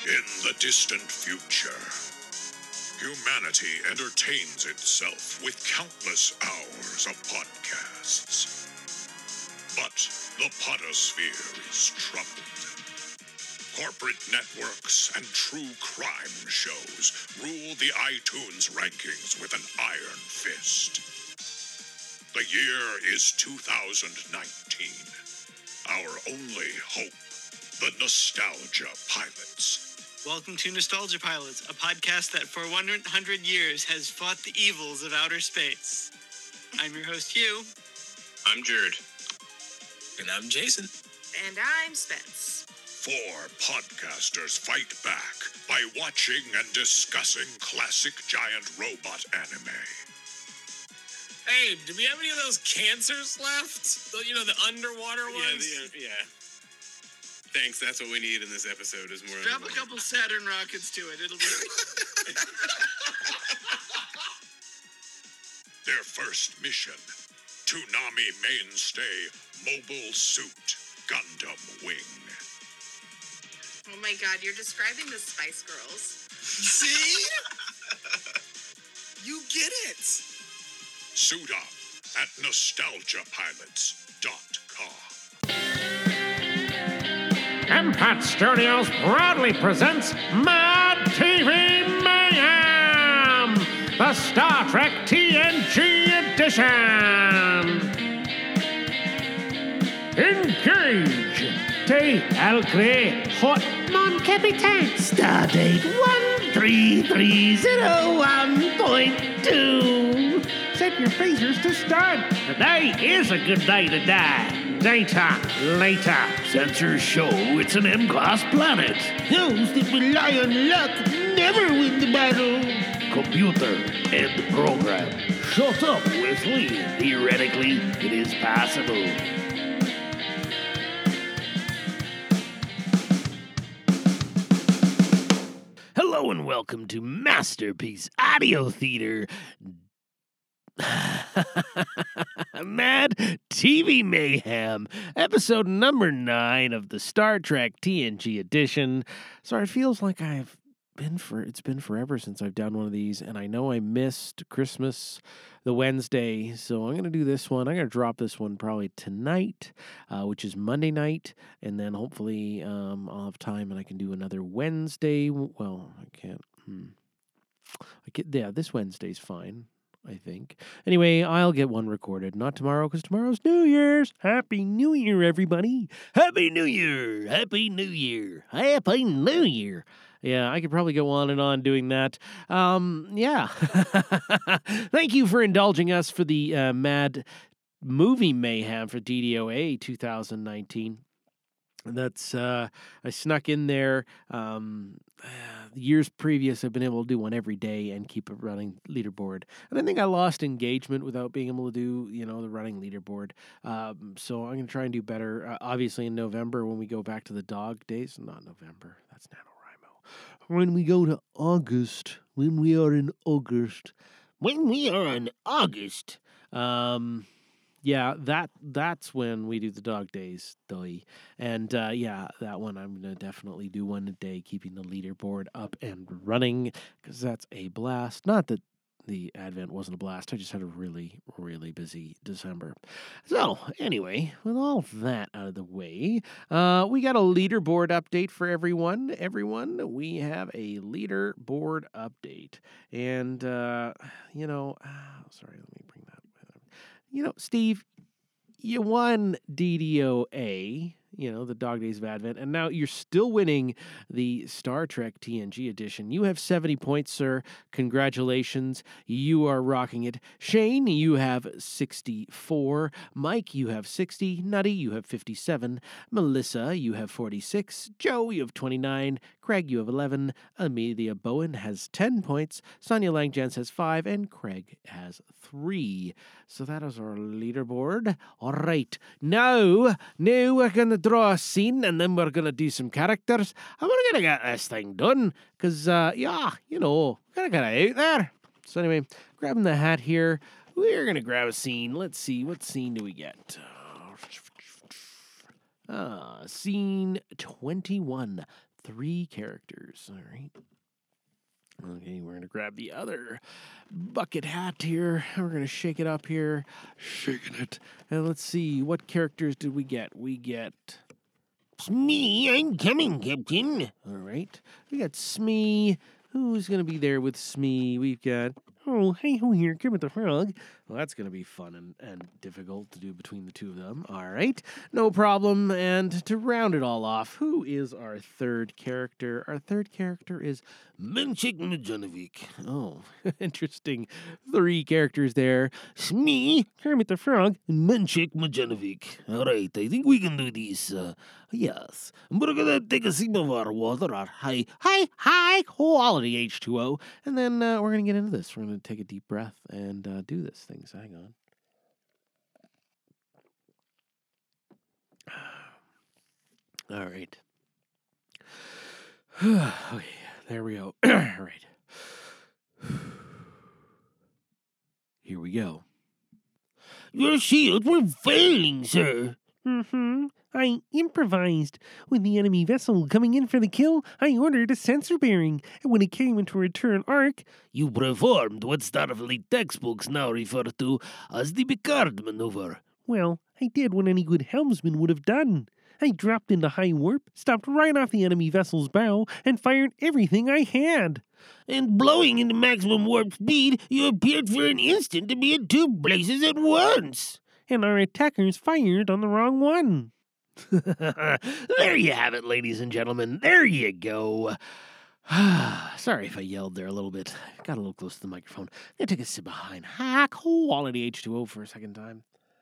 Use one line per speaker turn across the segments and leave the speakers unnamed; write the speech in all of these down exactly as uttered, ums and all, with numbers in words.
In the distant future, humanity entertains itself with countless hours of podcasts. But the podosphere is troubled. Corporate networks and true crime shows rule the iTunes rankings with an iron fist. The year is two thousand nineteen. Our only hope, the Nostalgia Pilots.
Welcome to Nostalgia Pilots, a podcast that for one hundred years has fought the evils of outer space. I'm your host, Hugh.
I'm Jared.
And I'm Jason.
And I'm Spence.
Four podcasters fight back by watching and discussing classic giant robot anime.
Hey, do we have any of those cancers left? The- You know, the underwater
Yeah,
ones?
the, uh, yeah. Thanks, that's what we need in this episode is more...
Drop a couple Saturn rockets to it. It'll be...
Their first mission, Toonami mainstay Mobile Suit Gundam Wing.
Oh my god, you're describing the Spice Girls.
See? You get it.
Suit up at nostalgia pilots dot com.
Impact Studios proudly presents Mad T V Mayhem, the Star Trek T N G edition. Engage! Te Alcre Hot Mon Capitan. Stardate one three three zero one point two. Set your phasers to start. Today is a good day to die. Data later. Sensors show it's an M-class planet. Those that rely on luck never win the battle. Computer, end the program. Shut up, Wesley. Theoretically, it is possible. Hello and welcome to Masterpiece Audio Theater. Mad T V Mayhem, episode number nine of the Star Trek T N G edition. Sorry, it feels like I've been for it's been forever since I've done one of these, and I know I missed Christmas the Wednesday, so I'm going to do this one. I'm going to drop this one probably tonight, uh, which is Monday night, and then hopefully um, I'll have time and I can do another Wednesday. Well, I can't. Hmm. I get, yeah, this Wednesday's fine, I think. Anyway, I'll get one recorded. Not tomorrow, because tomorrow's New Year's. Happy New Year, everybody. Happy New Year. Happy New Year. Happy New Year. Yeah, I could probably go on and on doing that. Um, yeah. Thank you for indulging us for the uh, Mad Movie Mayhem for D D O A two thousand nineteen. That's, uh, I snuck in there. Um, years previous, I've been able to do one every day and keep a running leaderboard. And I think I lost engagement without being able to do, you know, the running leaderboard. Um, so I'm going to try and do better. Uh, obviously, in November, when we go back to the dog days, not November, that's NaNoWriMo. When we go to August, when we are in August, when we are in August, um... Yeah, that that's when we do the dog days, though. And uh, yeah, that one I'm going to definitely do one a day, keeping the leaderboard up and running, because that's a blast. Not that the Advent wasn't a blast. I just had a really, really busy December. So anyway, with all of that out of the way, uh, we got a leaderboard update for everyone. Everyone, we have a leaderboard update. And, uh, you know, uh, sorry, let me bring that. You know, Steve, you won D D O A, you know, the Dog Days of Advent, and now you're still winning the Star Trek T N G edition. You have seventy points, sir. Congratulations. You are rocking it. Shane, you have sixty-four. Mike, you have sixty. Nutty, you have fifty-seven. Melissa, you have forty-six. Joe, you have twenty-nine. Craig, you have eleven. Amelia Bowen has ten points. Sonia Langjans has five. And Craig has three. So that is our leaderboard. All right. Now, now we're going to draw a scene, and then we're going to do some characters. And we're going to get this thing done. Because, uh, yeah, you know, gotta get it out there. So anyway, grabbing the hat here. We're going to grab a scene. Let's see. What scene do we get? Uh, scene twenty-one. three characters. All right. Okay, we're going to grab the other bucket hat here. We're going to shake it up here. Shaking it. And let's see, what characters did we get? We get Smee. I'm coming, Captain. All right. We got Smee. Who's going to be there with Smee? We've got, oh, hey, ho here, Kermit the Frog. Well, that's going to be fun and, and difficult to do between the two of them. All right, no problem. And to round it all off, who is our third character? Our third character is Menchik Majanovic. Oh, interesting. Three characters there. Smee, Kermit the Frog, and Menchik Majanovic. All right, I think we can do this. Uh, yes. We're going to take a sip of our water, our high, high, high quality H two O. And then uh, we're going to get into this. We're going to take a deep breath and uh, do this thing. So hang on. All right. Okay, there we go. All right. Here we go. Your shields were failing, sir. Mm-hmm. I improvised. When the enemy vessel coming in for the kill, I ordered a sensor bearing, and when it came into return arc, you performed what Starfleet textbooks now refer to as the Picard maneuver. Well, I did what any good helmsman would have done. I dropped into high warp, stopped right off the enemy vessel's bow, and fired everything I had. And blowing into maximum warp speed, you appeared for an instant to be in two places at once. And our attackers fired on the wrong one. There you have it, ladies and gentlemen. There you go. Sorry if I yelled there a little bit. Got a little close to the microphone. I'm going to take a sip behind high quality H two O for a second time.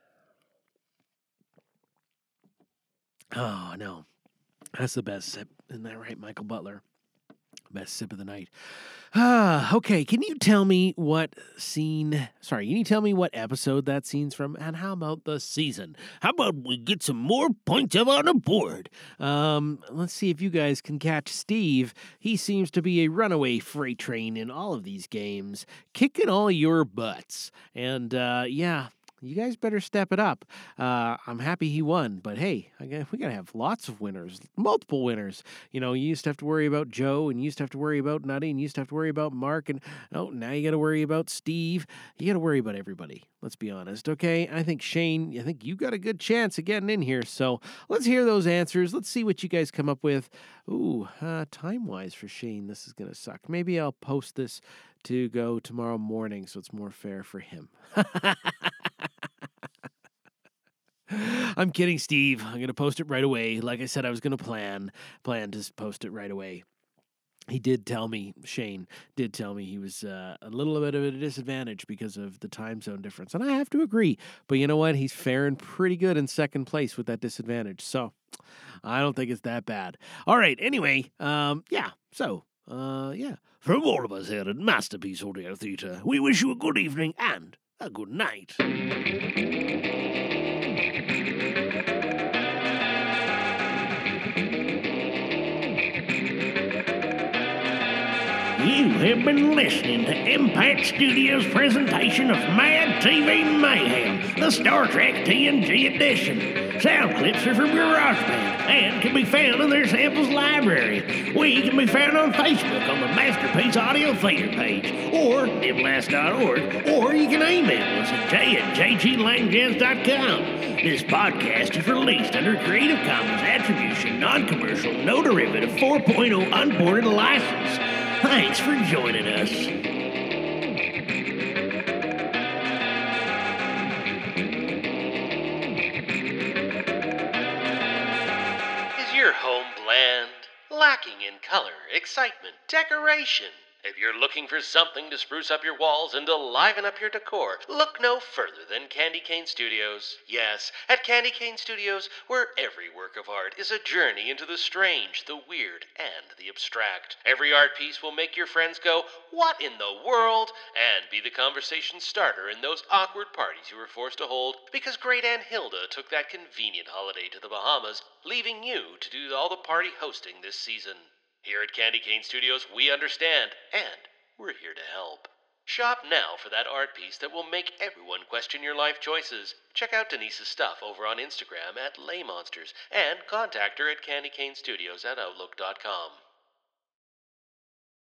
Oh, no. That's the best sip. Isn't that right, Michael Butler? Best sip of the night. Ah, okay. Can you tell me what scene, sorry, can you tell me what episode that scene's from? And how about the season? How about we get some more points up on the board? Um, let's see if you guys can catch Steve. He seems to be a runaway freight train in all of these games, kicking all your butts. And, uh, yeah. You guys better step it up. Uh, I'm happy he won, but hey, I got, we got to have lots of winners, multiple winners. You know, you used to have to worry about Joe, and you used to have to worry about Nutty, and you used to have to worry about Mark, and oh, now you got to worry about Steve. You got to worry about everybody. Let's be honest, okay? I think Shane, I think you got a good chance of getting in here. So let's hear those answers. Let's see what you guys come up with. Ooh, uh, time-wise for Shane, this is gonna suck. Maybe I'll post this to go tomorrow morning, so it's more fair for him. I'm kidding, Steve. I'm going to post it right away. Like I said, I was going to plan, plan to post it right away. He did tell me, Shane did tell me he was uh, a little bit of a disadvantage because of the time zone difference. And I have to agree. But you know what? He's faring pretty good in second place with that disadvantage. So I don't think it's that bad. All right. Anyway, um, yeah. So, uh, yeah. From all of us here at Masterpiece Audio Theatre, we wish you a good evening and a good night. You have been listening to Impact Studios' presentation of Mad T V Mayhem, the Star Trek T N G edition. Sound clips are from GarageBand and can be found in their samples library. We can be found on Facebook on the Masterpiece Audio Theater page or M L A S dot org, or you can email us at j at j g lang jazz dot com. This podcast is released under Creative Commons Attribution, Non-Commercial, No Derivative four point oh Unported License. Thanks for joining us.
Is your home bland, lacking in color, excitement, decoration? If you're looking for something to spruce up your walls and to liven up your decor, look no further than Candy Cane Studios. Yes, at Candy Cane Studios, where every work of art is a journey into the strange, the weird, and the abstract. Every art piece will make your friends go, "What in the world?" and be the conversation starter in those awkward parties you were forced to hold because Great Aunt Hilda took that convenient holiday to the Bahamas, leaving you to do all the party hosting this season. Here at Candy Cane Studios, we understand, and we're here to help. Shop now for that art piece that will make everyone question your life choices. Check out Denise's stuff over on Instagram at Laymonsters and contact her at candycanestudios at outlook dot com.